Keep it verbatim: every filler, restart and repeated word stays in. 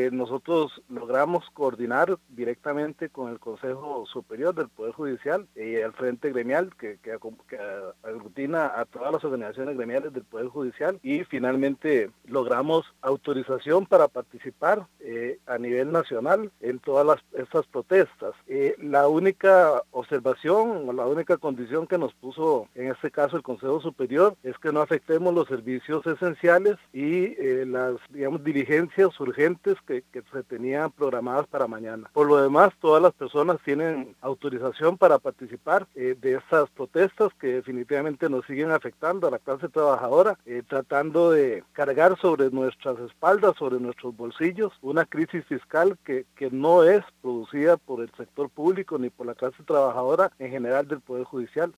eh, nosotros logramos coordinar directamente con el Consejo Superior del Poder Judicial y eh, el Frente Gremial que, que, que aglutina a todas las organizaciones gremiales del Poder Judicial y finalmente logramos autorización para participar eh, a nivel nacional en todas las, estas protestas. Eh, la única observación o la única condición que nos puso en este caso el Consejo Superior es que no afectemos los servicios esenciales y eh, las, digamos, diligencias urgentes que, que se tenían programadas para mañana. Por lo demás, todas las personas tienen autorización para participar eh, de estas protestas que definitivamente nos siguen afectando a la clase trabajadora, eh, tratando de cargar sobre nuestras espaldas, sobre nuestros bolsillos, una crisis fiscal que, que no es producida por el sector público ni por la clase trabajadora en general del Poder Judicial.